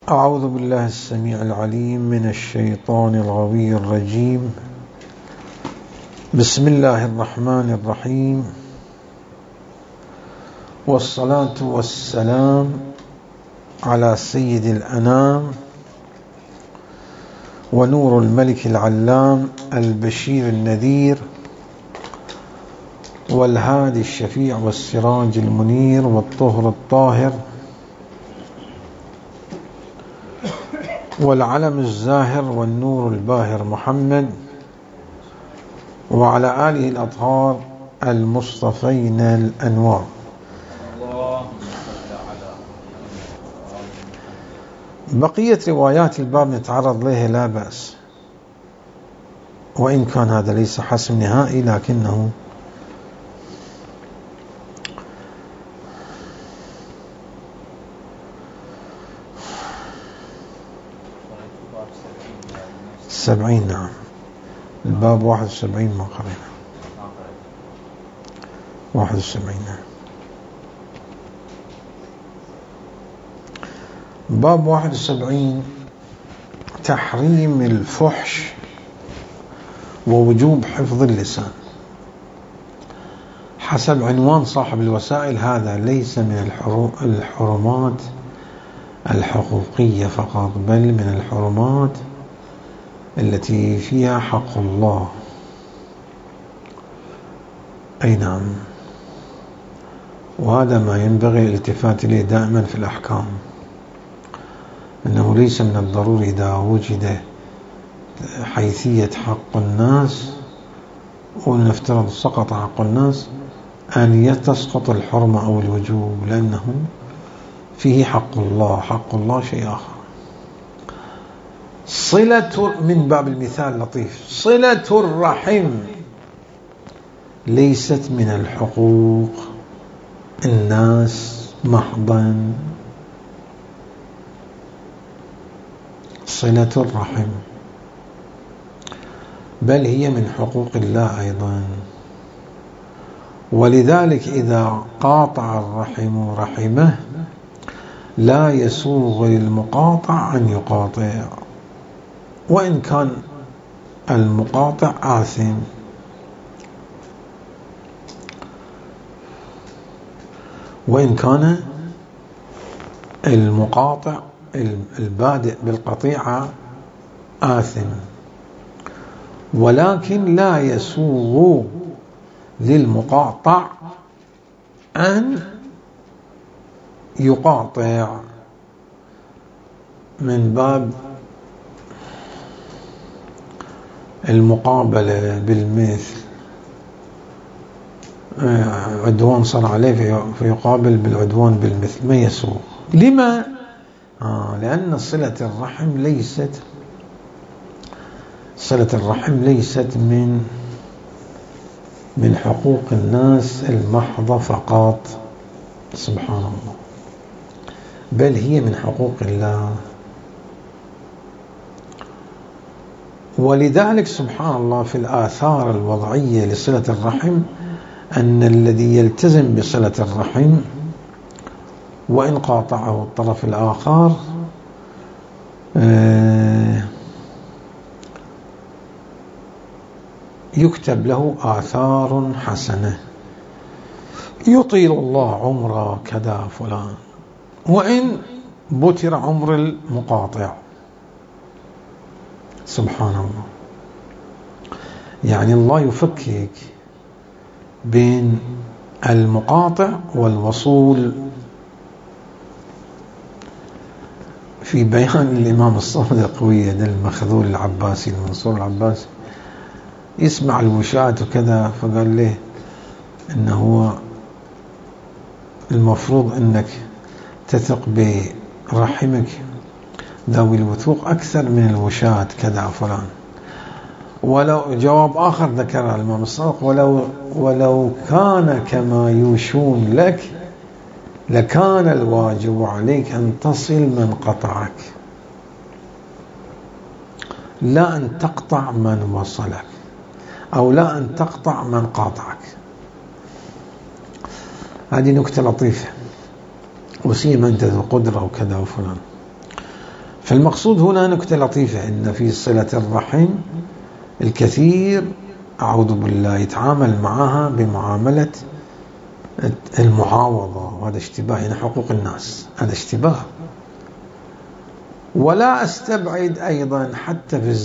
أعوذ بالله السميع العليم من الشيطان الغوي الرجيم. بسم الله الرحمن الرحيم، والصلاة والسلام على سيد الأنام ونور الملك العلام البشير النذير والهادي الشفيع والسراج المنير والطهر الطاهر والعلم الزاهر والنور الباهر محمد وعلى آله الأطهار المصطفين الأنوار. بقية روايات الباب نتعرض لها لا بأس، وإن كان هذا ليس حسم نهائي، لكنه سبعين. نعم، الباب 71 ما قرينا 71. باب 71 تحريم الفحش ووجوب حفظ اللسان. حسب عنوان صاحب الوسائل هذا ليس من الحرمات الحقوقية فقط، بل من الحرمات التي فيها حق الله. أي نعم، وهذا ما ينبغي الالتفات إليه دائما في الأحكام، أنه ليس من الضروري إذا وجد حيثية حق الناس ونفترض سقط حق الناس أن تسقط الحرمة أو الوجوب، لأنه فيه حق الله. حق الله شيء آخر. صلة، من باب المثال لطيف، صلة الرحم ليست من الحقوق الناس محضا. صلة الرحم بل هي من حقوق الله أيضا، ولذلك إذا قاطع الرحم رحمه لا يسوغ للمقاطع أن يقاطع، وإن كان المقاطع آثم. وإن كان المقاطع البادئ بالقطيعة آثم، ولكن لا يسوغ للمقاطع أن يقاطع من باب المقابلة بالمثل. عدوان صار عليه فيقابل بالعدوان بالمثل، ما يسوغ. لما؟ لأن صلة الرحم ليست من حقوق الناس المحضة فقط، سبحان الله، بل هي من حقوق الله. ولذلك سبحان الله في الآثار الوضعية لصلة الرحم أن الذي يلتزم بصلة الرحم وإن قاطعه الطرف الآخر يكتب له آثار حسنة، يطيل الله عمر كذا فلان، وإن بتر عمر المقاطع. سبحان الله، يعني الله يفكك بين المقاطع والوصول. في بيان الإمام الصادق ويد المخذول العباسي المنصور العباسي يسمع الوشاة وكذا، فقال له إنه هو المفروض أنك تثق برحمك ذوي الوثوق أكثر من الوشاة كذا فلان. ولو جواب آخر ذكر الإمام الصادق: ولو كان كما يوشون لك لكان الواجب عليك أن تصل من قطعك، لا أن تقطع من وصلك، أو لا أن تقطع من قاطعك. هذه نكتة لطيفة، وسيما أنت ذو قدرة وكذا وفلان. فالمقصود هنا نكتة لطيفة، إن في صلة الرحم الكثير أعوذ بالله يتعامل معها بمعاملة المعاوضة، وهذا اشتباه، يعني حقوق الناس هذا اشتباه. ولا أستبعد أيضا حتى في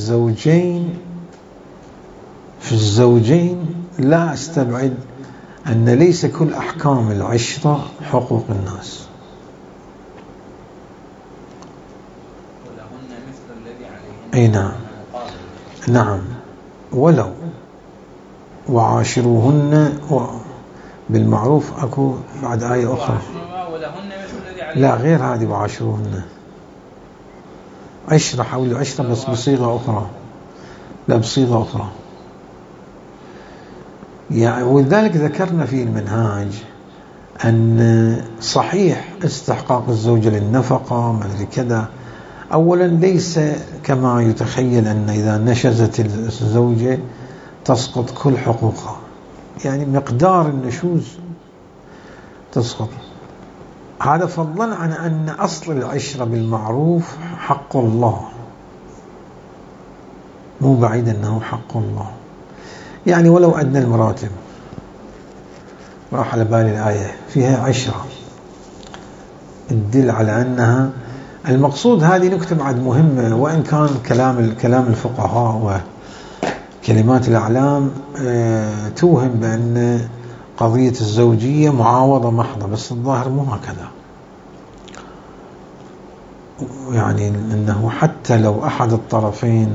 الزوجين لا أستبعد أن ليس كل أحكام العشرة حقوق الناس. ولهن مثل الذي عليهن. أي نعم، نعم، ولو وعاشروهن بالمعروف. أكو بعد آية أخرى لا غير هذه وعاشروهن، عشرة حول عشرة بس بصيغة أخرى، لا بصيغة أخرى يعني. ولذلك ذكرنا في المنهاج أن صحيح استحقاق الزوجة للنفقة ما أدري كذا، أولا ليس كما يتخيل أن إذا نشزت الزوجة تسقط كل حقوقها، يعني مقدار النشوز تسقط، هذا فضلا عن أن أصل العشرة بالمعروف حق الله، مو بعيد أنه حق الله. يعني ولو أدنى المراتب، راح على بالي الآية فيها عشرة تدل على أنها المقصود. هذه نكتة بعد مهمة، وإن كان كلام الفقهاء وكلمات الأعلام توهم بأن قضية الزوجية معاوضة محضة، بس الظاهر مو هكذا. يعني أنه حتى لو أحد الطرفين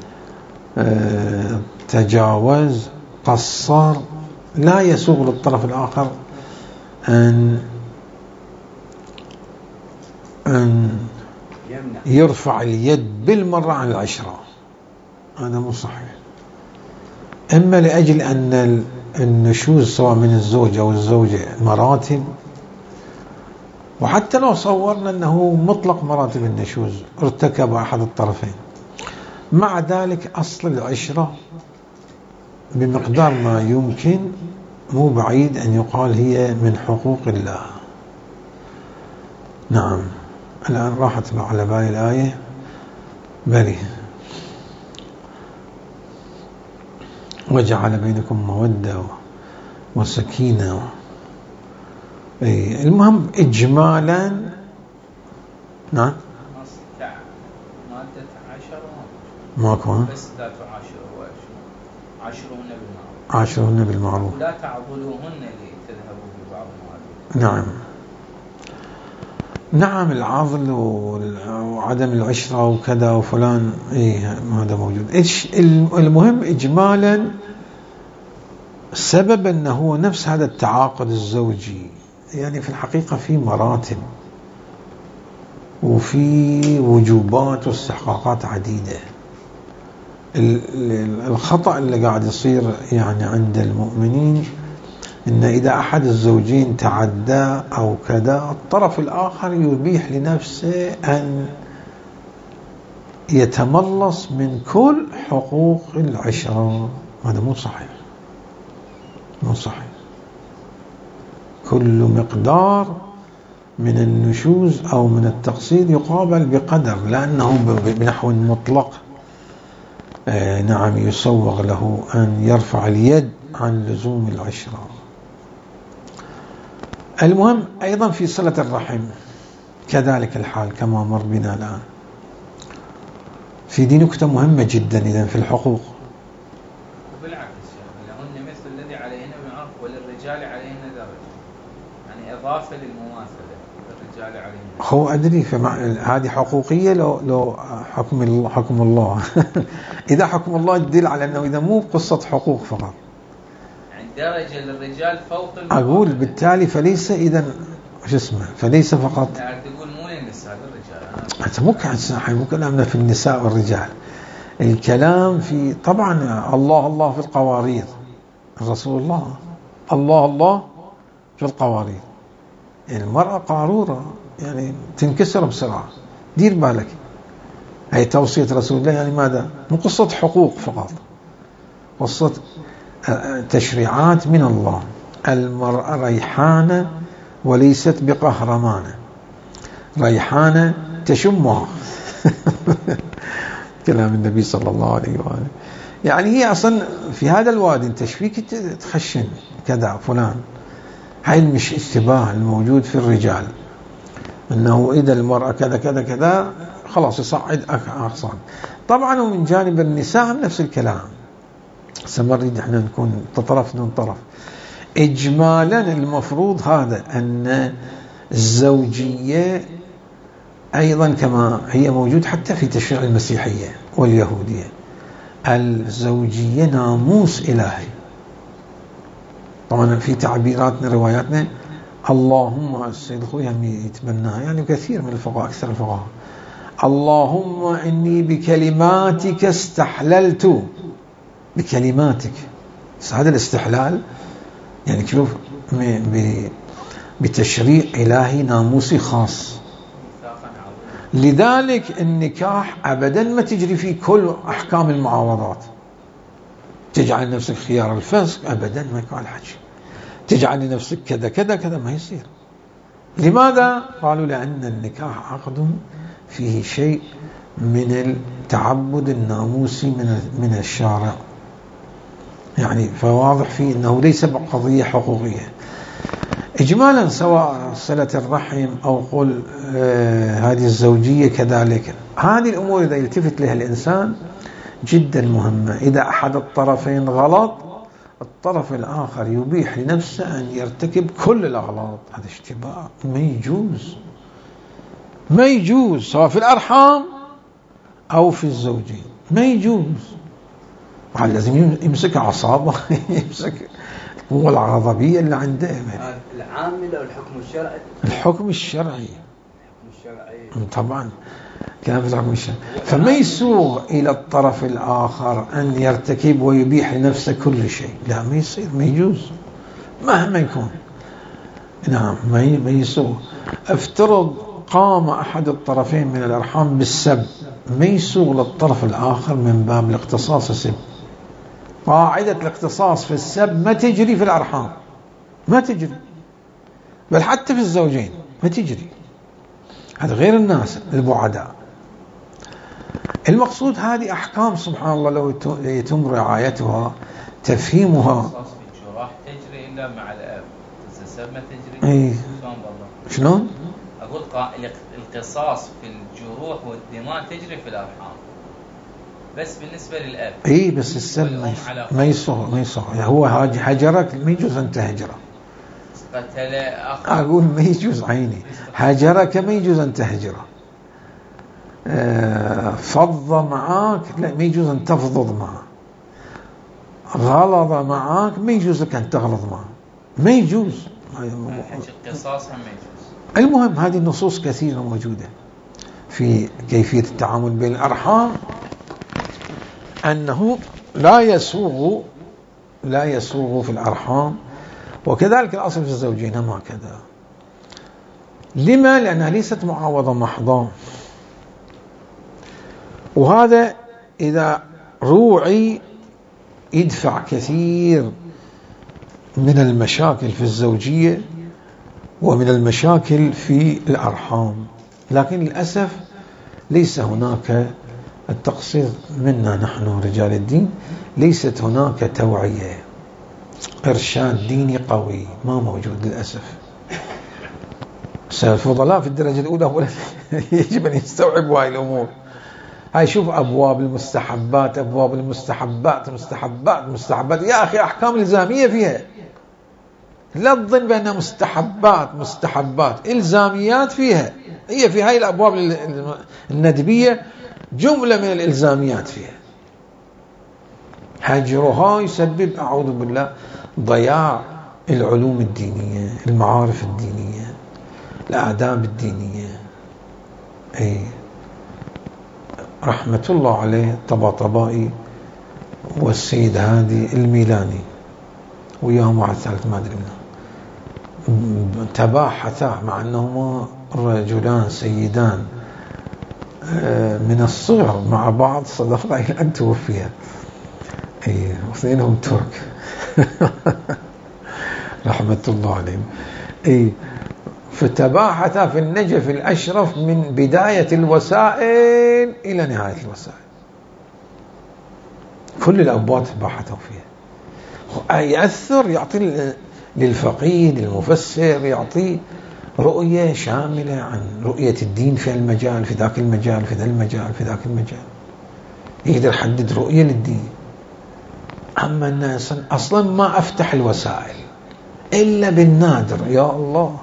تجاوز قصر، لا يسوغ للطرف الآخر أن يرفع اليد بالمرة عن العشرة، هذا مو صحيح. إما لأجل أن النشوز سواء من الزوج أو الزوجة مراتب، وحتى لو صورنا أنه مطلق مراتب النشوز ارتكب أحد الطرفين، مع ذلك أصل العشرة بمقدار ما يمكن مو بعيد أن يقال هي من حقوق الله. نعم، الآن راحت على بالي الآية بلي وجعل بينكم مودة وسكينة. المهم إجمالا نعم ماكو بس لا عاشرهن بالمعروف ولا تعضلوهن لتذهبوا ببعض المعروف. نعم نعم، العضل وعدم العشرة وكذا وفلان هذا موجود. المهم إجمالا سبب أنه نفس هذا التعاقد الزوجي، يعني في الحقيقة في مراتب وفي وجوبات واستحقاقات عديدة. الخطأ اللي قاعد يصير يعني عند المؤمنين إن إذا أحد الزوجين تعدى أو كذا، الطرف الآخر يبيح لنفسه أن يتملص من كل حقوق العشرة. هذا مو صحيح، مو صحيح. كل مقدار من النشوز أو من التقصير يقابل بقدر، لأنه بنحو مطلق نعم يسوغ له أن يرفع اليد عن لزوم العشرة. المهم أيضا في صلة الرحم كذلك الحال كما مر بنا الآن. في دي نكتة مهمة جدا إذن في الحقوق. وبالعكس لهن مثل الذي عليهن بالمعروف وللرجال عليهن درجة، يعني إضافة للمماثلة، للرجال عليهن. هو أدري هذه حقوقية لو حكم الله إذا حكم الله يدل على أنه إذا مو قصة حقوق فقط، درجة للرجال فوق المماثلة. أقول بالتالي فليس إذن شو اسمه، فليس فقط تقول مو للنساء للرجال. أنت مو كلامنا في النساء والرجال، الكلام في طبعا الله في القوارير، الرسول الله في القوارير. المرأة قارورة يعني تنكسر بسرعة، دير بالك. هي توصية رسول الله، يعني ماذا؟ مو قصة حقوق فقط، قصة تشريعات من الله. المرأة ريحانة وليست بقهرمانة، ريحانة تشمها كلام النبي صلى الله عليه وآله. يعني هي أصلا في هذا الوادي انت فيك تخشن كذا فلان. هاي مش اشتباه الموجود في الرجال، أنه إذا المرأة كذا كذا كذا خلاص يصعد أقصان. طبعا ومن جانب النساء نفس الكلام. سنريد احنا نكون طرف من طرف. إجمالا المفروض هذا أن الزوجية أيضا كما هي موجود حتى في تشريع المسيحية واليهودية، الزوجية ناموس إلهي. طبعا في تعبيراتنا رواياتنا اللهم السيد خوي هم يتبناها، يعني كثير من الفقهاء أكثر الفقهاء اللهم إني بكلماتك استحللت، بكلماتك. هذا الاستحلال يعني شوف بتشريع إلهي ناموسي خاص. لذلك النكاح أبدا ما تجري فيه كل أحكام المعاوضات، تجعل نفسك خيار الفسق أبدا ما يقال حكي، تجعل نفسك كذا كذا كذا ما يصير. لماذا؟ قالوا لأن النكاح عقد فيه شيء من التعبد الناموسي من الشارع، يعني فواضح فيه أنه ليس بقضية حقوقية. إجمالا سواء صلة الرحم أو قل هذه الزوجية كذلك، هذه الأمور إذا يلتفت لها الإنسان جدا مهمة. إذا أحد الطرفين غلط الطرف الآخر يبيح لنفسه أن يرتكب كل الأغلاط. هذا اشتباه ما يجوز، ما يجوز سواء في الأرحام أو في الزوجين، ما يجوز. لازم يمسك أعصابه يمسك القوة الغضبية اللي عنده. العامل أو الحكم الشرعي؟ الحكم الشرعي طبعا كلام في الحكم الشرعي. فما يسوغ إلى الطرف الآخر أن يرتكب ويبيح لنفسه كل شيء، لا ما يصير، ما يجوز مهما يكون. نعم ما يسوغ. افترض قام أحد الطرفين من الأرحام بالسب، ما يسوغ للطرف الآخر من باب الاقتصاص السب. قاعدة الاقتصاص في السب ما تجري في الأرحام، ما تجري، بل حتى في الزوجين ما تجري. هذا غير الناس البعداء. المقصود هذه أحكام سبحان الله لو يتم رعايتها تفهيمها. الجراح تجري إلا مع الأب، السب ما تجري. شلون؟ أقول القصاص في الجروح والدماء تجري في الأرحام بس بالنسبة للأب. بس السب ما يصغر هو هجرك ما يجوز أن تهجره. أقول ما يجوز عيني هجرك ما يجوز أن تهجره. فض معاك لا ما يجوز أن تفضض معه. غلظ معاك ما يجوز لك أن تغلظ معه، ما يجوز. القصاص هم ما يجوز. المهم هذه النصوص كثيرة موجودة في كيفية التعامل بين الأرحام، أنه لا يسوغ في الأرحام، وكذلك الأصل في الزوجين هم هكذا. لما؟ لأنها ليست معاوضة محضة، وهذا إذا روعي يدفع كثير من المشاكل في الزوجية ومن المشاكل في الأرحام. لكن للأسف ليس هناك التقصير منا نحن رجال الدين، ليست هناك توعية إرشاد ديني قوي، ما موجود للأسف. الفضلاء في الدرجة الأولى أولا يجب أن يستوعبوا هاي الأمور. هاي شوف أبواب المستحبات، أبواب المستحبات، مستحبات يا أخي أحكام إلزامية فيها. لا تظن بأنها مستحبات إلزاميات فيها. هي في هاي الأبواب الندبية جملة من الإلزاميات فيها. هجرها يسبب أعوذ بالله ضياع العلوم الدينية، المعارف الدينية، الآداب الدينية. رحمة الله عليه الطباطبائي والسيد هادي الميلاني وياهم واحد ثالث ما أدري منه، تباحثا مع أنهما رجلان سيدان من الصغر مع بعض، صدقا إلى أن توفيا. واثنينهم ترك رحمة الله عليهم. فتباحث في النجف الأشرف من بداية الوسائل إلى نهاية الوسائل. كل الأبواب بحثوا فيها. يأثر، يعطي للفقيه للمفسر، يعطي رؤية شاملة عن رؤية الدين في المجال، في ذاك المجال، في ذا المجال، في ذاك المجال، يقدر يحدد رؤية للدين. أما الناس أصلا ما أفتح الوسائل إلا بالنادر، يا الله،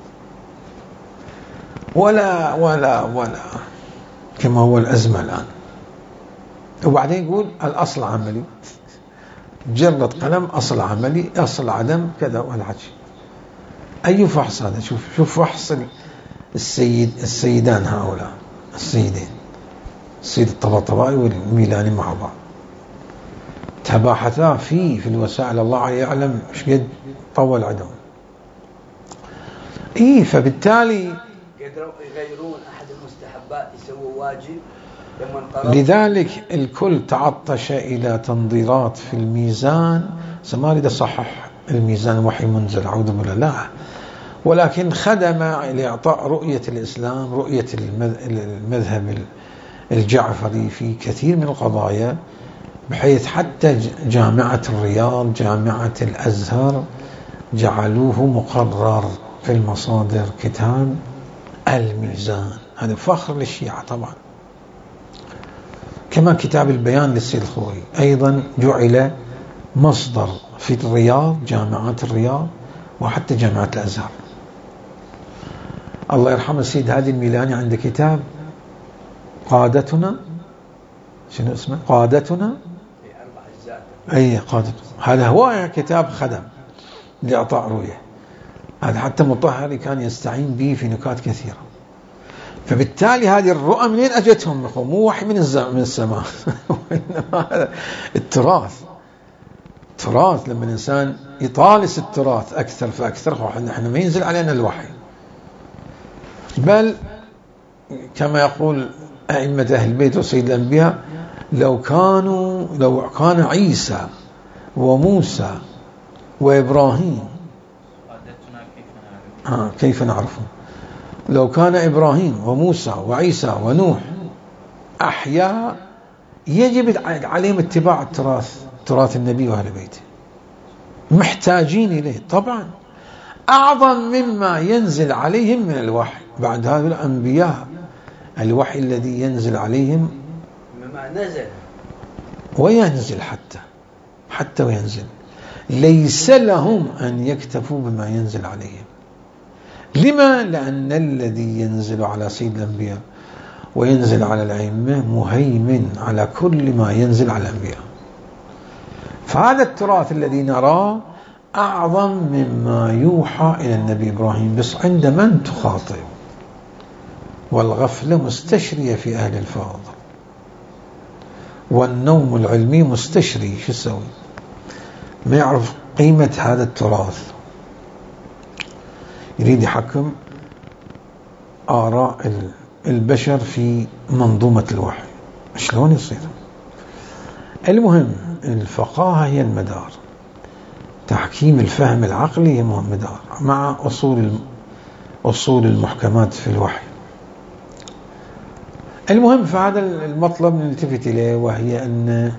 ولا ولا ولا كما هو الأزمة الآن. وبعدين يقول الأصل عملي، جرد قلم أصل عملي، أصل عدم كذا والحكي. أي فحص هذا؟ شوف فحص السيدان هؤلاء، السيدين، السيد الطباطبائي والميلاني مع بعض، تباحثا في الوسائل، الله يعلم ايش قد طول عندهم. فبالتالي يقدروا يغيرون أحد المستحبات يسووا واجب. لذلك الكل تعطش إلى تنظيرات في الميزان. ما أريد أصحح الميزان وحي منزل، أعوذ بالله، لا، ولكن خدم لإعطاء رؤية الإسلام، رؤية المذهب الجعفري في كثير من القضايا، بحيث حتى جامعة الرياض، جامعة الأزهر، جعلوه مقرر في المصادر كتاب الميزان. هذا فخر للشيعة طبعا. كما كتاب البيان للسيد الخوئي أيضا جعل مصدر في الرياض، جامعات الرياض، وحتى جامعة الأزهر. الله يرحمه السيد هادي الميلاني عنده كتاب قادتنا، شنو اسمه؟ قادتنا، أي قادتنا. هذا هو كتاب خدم لإعطاء رؤية. هذا حتى مطهري كان يستعين به في نكات كثيرة. فبالتالي هذه الرؤى منين أجتهم؟ مو وحي من السماء وإنما هذا التراث. لما الإنسان يطالس التراث أكثر فأكثر، نحن ما ينزل علينا الوحي. بل كما يقول أئمة أهل البيت وسيد الأنبياء، لو كان عيسى وموسى وإبراهيم، كيف نعرفه؟ لو كان إبراهيم وموسى وعيسى ونوح أحياء، يجب عليهم اتباع تراث النبي وأهل بيته، محتاجين إليه طبعا، أعظم مما ينزل عليهم من الوحي. بعد هذا الأنبياء الوحي الذي ينزل عليهم مما نزل وينزل حتى وينزل، ليس لهم أن يكتفوا بما ينزل عليهم. لما؟ لأن الذي ينزل على سيد الأنبياء وينزل على الأئمة مهيمن على كل ما ينزل على الأنبياء. فهذا التراث الذي نراه أعظم مما يوحى إلى النبي إبراهيم، بس عند من تخاطب؟ والغفلة مستشرية في أهل الفاضل، والنوم العلمي مستشري. شو يسوي؟ ما يعرف قيمة هذا التراث، يريد يحكم آراء البشر في منظومة الوحي. شلون يصير؟ المهم الفقاهة هي المدار، تحكيم الفهم العقلي هو المدار، مع أصول المحكمات في الوحي. المهم فهذا المطلب نلتفت إليه، وهي أن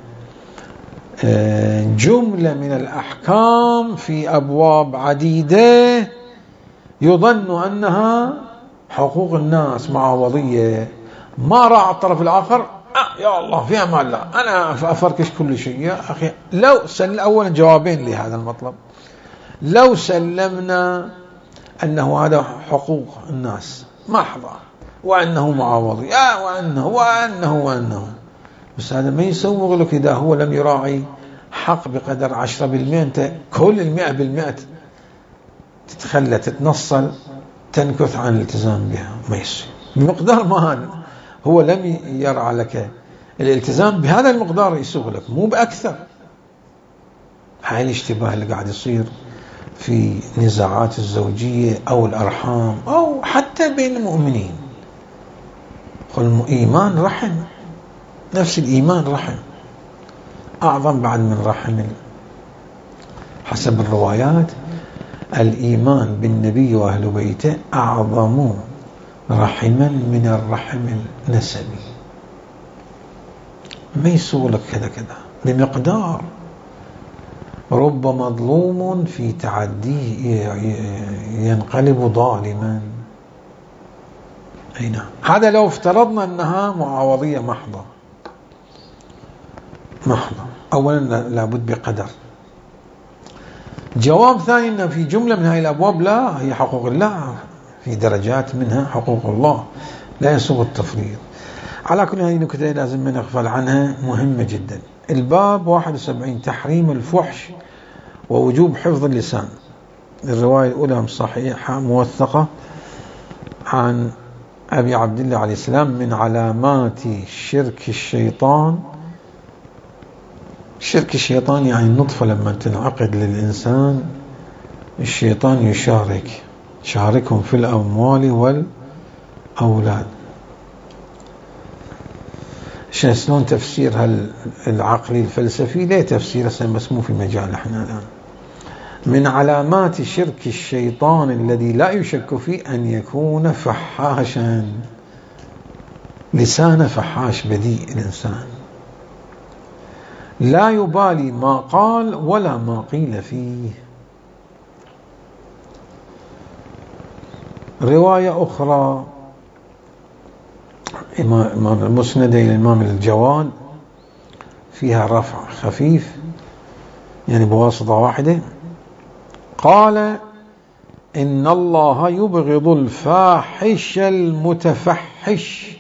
جملة من الأحكام في أبواب عديدة يظن أنها حقوق الناس معاوضية، ما راعى الطرف الآخر، يا الله في أمان الله، أنا أفركش كل شيء. يا أخي لو أولا جوابين لهذا المطلب. لو سلمنا أنه هذا حقوق الناس محضة، وأنه معاوضي، وأنه بس هذا ما يسوغ لك إذا هو لم يراعي حق بقدر 10%، أنت كل 100% تتخلى، تتنصل، تنكث عن الالتزام بها. ما يصير بمقدار ما هو لم يرعى لك الالتزام بهذا المقدار يسوغ لك، مو بأكثر. هاي الاشتباه اللي قاعد يصير في نزاعات الزوجية أو الأرحام أو حتى بين المؤمنين. الإيمان رحم، نفس الإيمان رحم، أعظم بعد من رحم حسب الروايات. الإيمان بالنبي وأهل بيته أعظم رحما من الرحم النسبي. ما يسوى لك كذا كذا بمقدار. رب مظلوم في تعديه ينقلب ظالما. أي نعم. هذا لو افترضنا أنها معاوضية محضة. أولا لابد بقدر. جواب ثاني أن في جملة من هذه الأبواب لا، هي حقوق الله، في درجات منها حقوق الله لا يسوغ التفريط. على كل هذه نكتة لازم ما نغفل عنها، مهمة جدا. الباب 71 تحريم الفحش ووجوب حفظ اللسان. الرواية الأولى صحيحة موثقة عن أبي عبد الله عليه السلام: من علامات شرك الشيطان. شرك الشيطان يعني النطفة لما تنعقد للإنسان الشيطان يشاركهم في الأموال والأولاد. شلون تفسير العقلي الفلسفي؟ ليه تفسير بس مو في مجال احنا الآن. من علامات شرك الشيطان الذي لا يشك فيه أن يكون فحاشا، لسان فحاش بذيء الإنسان، لا يبالي ما قال ولا ما قيل فيه. رواية أخرى مسندة إلى الإمام الجواد فيها رفع خفيف يعني بواسطة واحدة، قال: إن الله يبغض الفاحش المتفحش.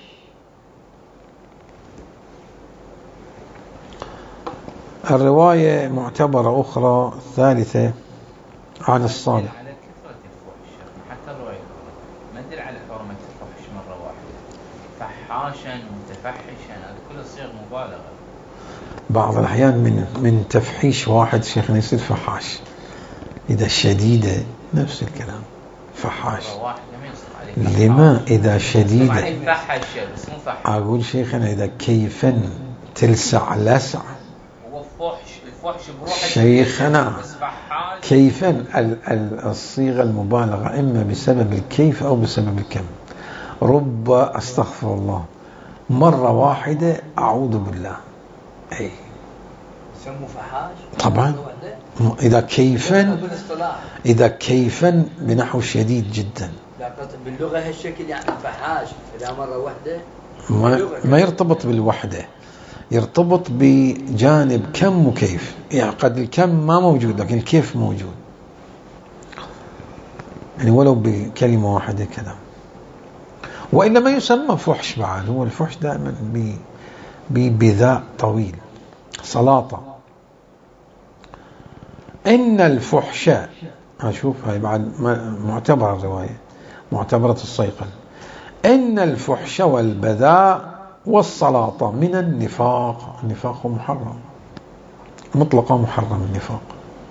الرواية معتبرة أخرى ثالثة عن الصادق. على كثرة الفحش، حتى الرواية ما تدل على حرمة الفحش مرة واحدة. فحاشا متفحشا هذه كلها صيغ مبالغة. بعض الأحيان من تفحيش واحد شيخنا يصير فحاش، إذا شديدة نفس الكلام فحاش. لما إذا شديدة أقول شيخنا إذا كيفا تلسع لسع الفحش بروحه شيخنا كيفا الصيغة المبالغة إما بسبب الكيف أو بسبب الكم. رب أستغفر الله مرة واحدة أعوذ بالله. أي سموا فحاش طبعا إذا كيفا بنحو شديد جدا. باللغة هالشكل يعني فحاش إذا مرة واحدة ما يرتبط بالوحدة، يرتبط بجانب كم وكيف. يعني قد الكم ما موجود لكن الكيف موجود، يعني ولو بكلمة واحدة كذا. وإلا ما يسمى فحش بعد. هو الفحش دائما بذاء طويل، سلاطة. إن الفحش، أشوف هاي بعد معتبرة الرواية، معتبرة الصيقل. إن الفحش والبذاء والسلاطة من النفاق. النفاق محرم مطلقا، محرم النفاق.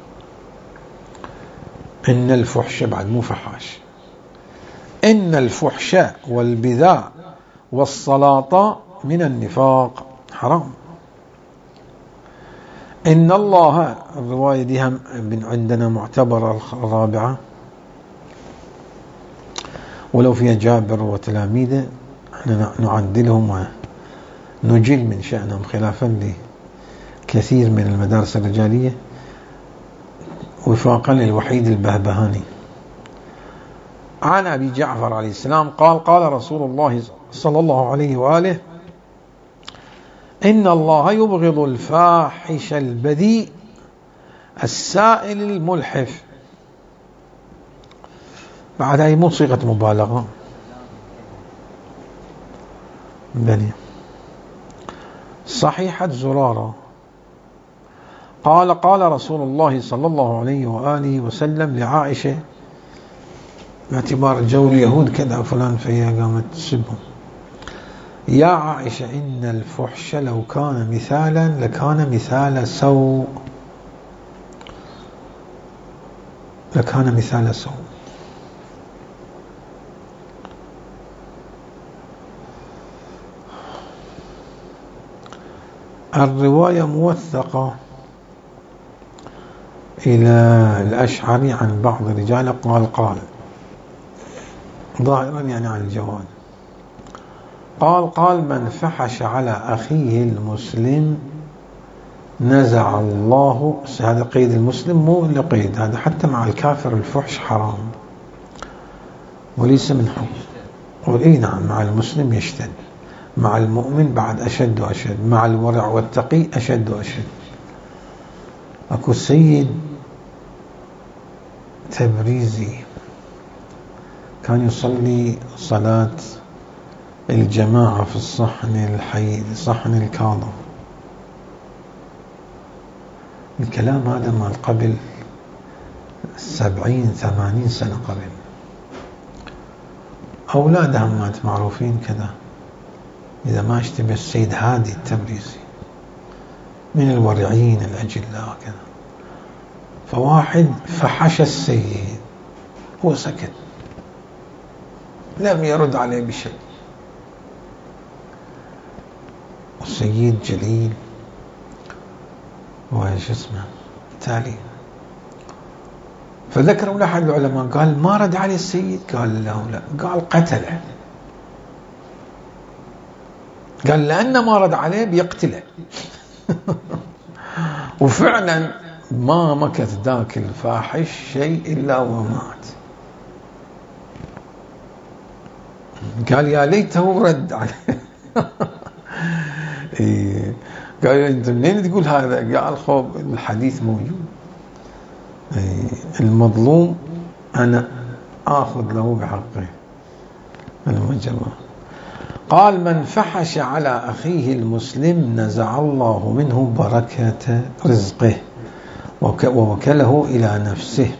إن الفحش بعد مو فحاش. إن الفحش والبذاء والسلاطة من النفاق حرام. إن الله، الرواية دي هم عندنا معتبرة الرابعة، ولو فيها جابر وتلاميذه احنا نعدلهم ونجل من شأنهم خلافا لكثير من المدارس الرجالية، وفاقا للوحيد البهبهاني. عن أبي جعفر عليه السلام قال: قال رسول الله صلى الله عليه وآله: إن الله يبغض الفاحش البذيء السائل الملحف. بعد هي مو صيغة مبالغة بني. صحيحة زرارة قال: قال رسول الله صلى الله عليه وآله وسلم لعائشة، باعتبار جو اليهود كذا فلان، فهي قامت تسبهم: يا عائشة إن الفحش لو كان مثالا لكان مثال سوء. لكان مثال سوء. الرواية موثقة إلى الأشعري عن بعض الرجال قال ظاهرا يعني عن الجواد، قال من فحش على أخيه المسلم نزع الله. هذا قيد المسلم مو إلا قيد، هذا حتى مع الكافر الفحش حرام وليس من حق. إي نعم، مع المسلم يشتد، مع المؤمن بعد أشد وأشد، مع الورع والتقي أشد وأشد. أكو سيد تبريزي كان يصلي صلاة الجماعة في الصحن الحي، صحن الكاظم. الكلام هذا مال قبل 70-80 سنة قبل. أولادهم مات معروفين كذا، إذا ما اشتبه السيد هادي التبريزي من الورعين الأجلاء كذا. فواحد فحش السيد، هو سكت لم يرد عليه بشيء، والسيد جليل وإيش اسمه تالي. فذكروا لأحد العلماء قال ما رد عليه السيد، قال له لا، قال قتله، قال لأن ما رد عليه بيقتله. وفعلا ما مكث ذاك الفاحش شيء إلا ومات. قال يا ليته رد عليه. قال انت منين تقول هذا؟ قال خوب الحديث موجود، المظلوم أنا آخذ له بحقه المجرم. قال من فحش على أخيه المسلم نزع الله منه بركة رزقه ووكله إلى نفسه.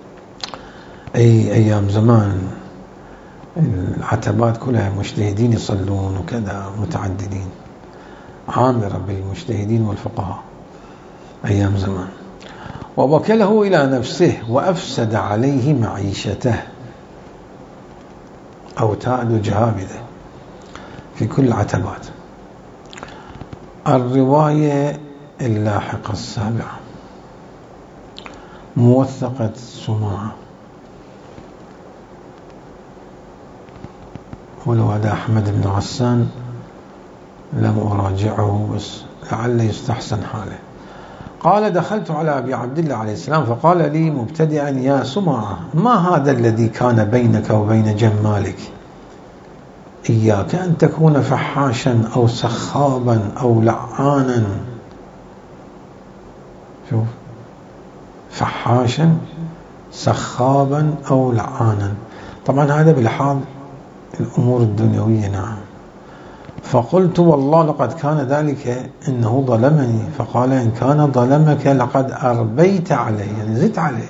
أيام زمان العتبات كلها مجتهدين يصلون وكذا، متعددين، عامرة بالمجتهدين والفقهاء أيام زمان. ووكله إلى نفسه وأفسد عليه معيشته، أوتاد جهابذة في كل العتبات. الرواية اللاحقة السابعة موثقة سماعة، ولو هذا أحمد بن غسان لم أراجعه بس لعل يستحسن حاله. قال دخلت على أبي عبد الله عليه السلام فقال لي مبتدئا يا سماعة ما هذا الذي كان بينك وبين جمالك؟ إياك أن تكون فحاشا أو سخابا أو لعانا. شوف، فحاشا سخابا أو لعانا، طبعا هذا بلحاظ الأمور الدنيوية. نعم. فقلت والله لقد كان ذلك إنه ظلمني. فقال إن كان ظلمك لقد أربيت عليه، يعني زدت عليه.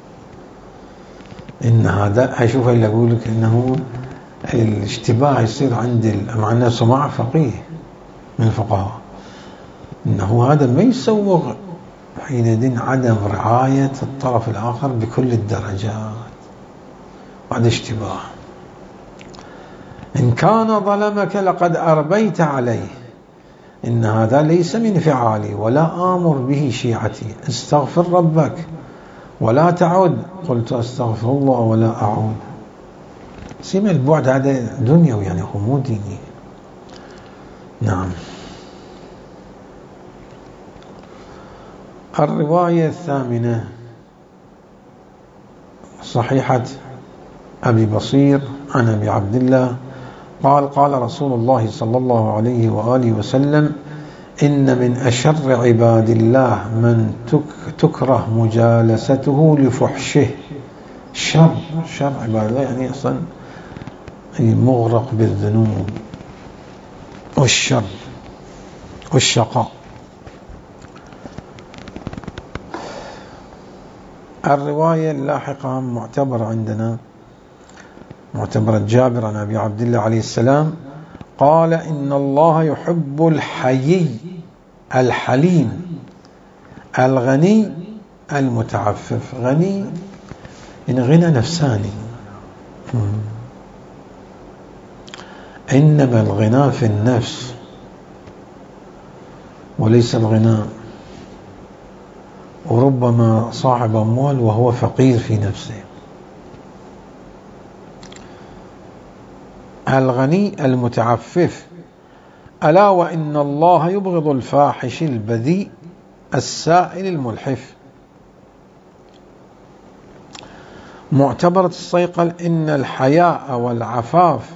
إن هذا أشوف اللي أقول لك إنه الاشتباه يصير عند مع أنه سماع فقيه من الفقهاء، إنه هذا ما يسوغ حينئذ عدم رعاية الطرف الآخر بكل الدرجات، هذا اشتباه. إن كان ظلمك لقد أربيت عليه، إن هذا ليس من فعالي ولا آمر به شيعتي، استغفر ربك ولا تعود. قلت أستغفر الله ولا أعود. سيما البعد هذا دنيوي، يعني هو مو ديني. نعم. الرواية الثامنة صحيحة أبي بصير عن أبي عبد الله قال قال رسول الله صلى الله عليه وآله وسلم إن من أشر عباد الله من تكره مجالسته لفحشه. شر عباد الله يعني أصلا مغرق بالذنوب والشر والشقاء. الرواية اللاحقة معتبرة عندنا، معتبرة جابر عن أبي عبد الله عليه السلام قال إن الله يحب الحيي الحليم الغني المتعفف. غني إن غنى نفساني، إنما الغنى في النفس وليس الغنى وربما صاحب أموال وهو فقير في نفسه. الغني المتعفف. ألا وإن الله يبغض الفاحش البذيء السائل الملحف. معتبرة الصيقل إن الحياء والعفاف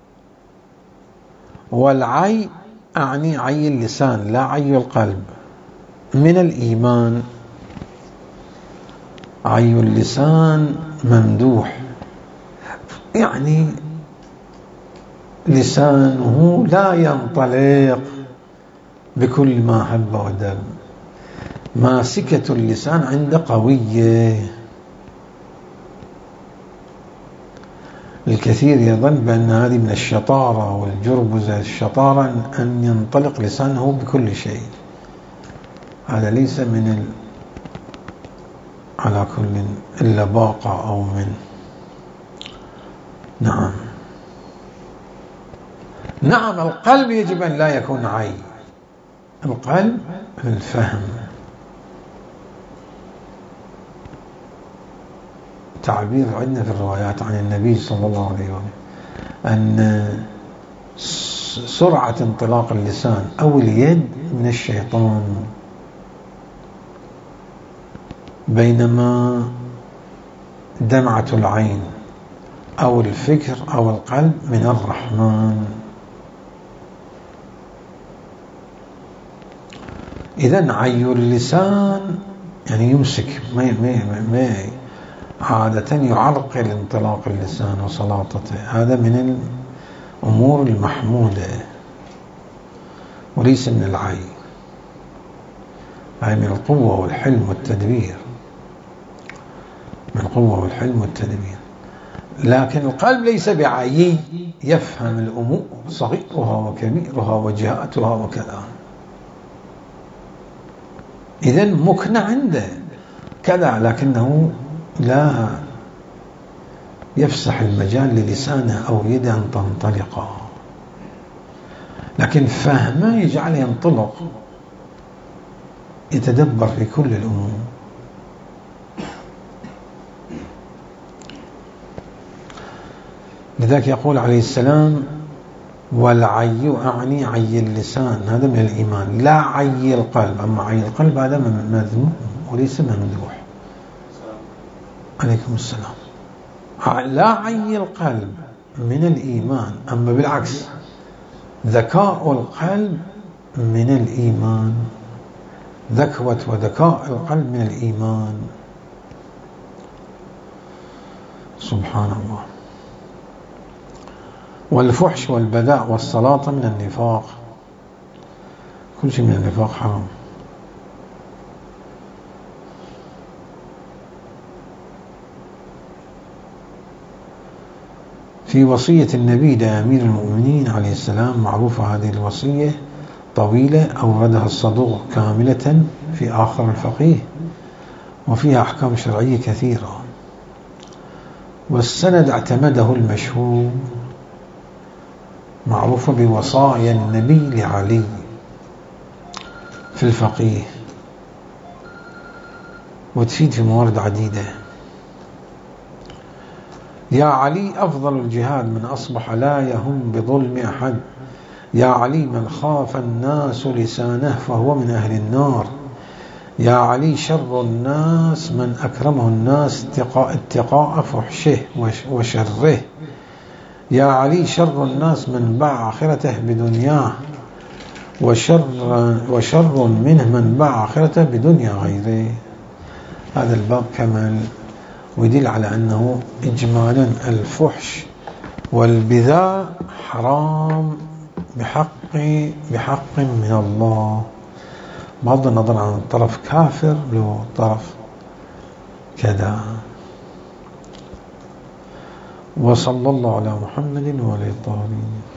والعي، أعني عي اللسان لا عي القلب، من الإيمان. عي اللسان ممدوح، يعني لسانه لا ينطلق بكل ما هب ودب، ماسكة اللسان عند قوية. الكثير يظن بأن هذه من الشطارة والجربزة. الشطارة أن ينطلق لسانه بكل شيء، هذا ليس من على كل اللباقة أو من نعم القلب يجب أن لا يكون عي. القلب الفهم. تعبير عندنا في الروايات عن النبي صلى الله عليه وسلم أن سرعة انطلاق اللسان أو اليد من الشيطان، بينما دمعة العين أو الفكر أو القلب من الرحمن. إذن عي اللسان يعني يمسك، ما عادة يعرقل انطلاق اللسان وسلاطته. هذا من الأمور المحمودة وليس من العي، هذا من القوة والحلم والتدبير، من القوة والحلم والتدبير. لكن القلب ليس بعي، يفهم الأمور صغيرها وكبيرها وجهاتها وكذا. إذن مكنة عنده كذا، لكنه لا يفسح المجال للسانه أو يده أن تنطلق، لكن فهمه يجعله ينطلق، يتدبر في كل الأمور. لذلك يقول عليه السلام: والعي أعني عي اللسان، هذا من الإيمان، لا عي القلب. أما عي القلب هذا مذموم وليس ممدوح. عليكم السلام. لا عي القلب من الإيمان، أما بالعكس ذكاء القلب من الإيمان، ذكوة وذكاء القلب من الإيمان. سبحان الله. والفحش والبذاء والسلاطة من النفاق، كل شيء من النفاق حرام. في وصية النبي لأمير المؤمنين عليه السلام، معروفة هذه الوصية طويلة، أوردها الصدوق كاملة في آخر الفقيه، وفيها أحكام شرعية كثيرة. والسند اعتمده المشهور، معروفة بوصايا النبي لعلي في الفقيه، وتفيد في موارد عديدة. يا علي أفضل الجهاد من أصبح لا يهم بظلم أحد. يا علي من خاف الناس لسانه فهو من أهل النار. يا علي شر الناس من أكرمه الناس اتقاء فحشه وشره. يا علي شر الناس من باع آخرته بدنياه، وشر منه من باع آخرته بدنيا غيره. هذا الباب كمل، ويدل على أنه إجمالا الفحش والبذاء حرام بحق من الله، بغض النظر عن الطرف كافر لو طرف كذا. وصلى الله على محمد وعلى آله الطاهرين.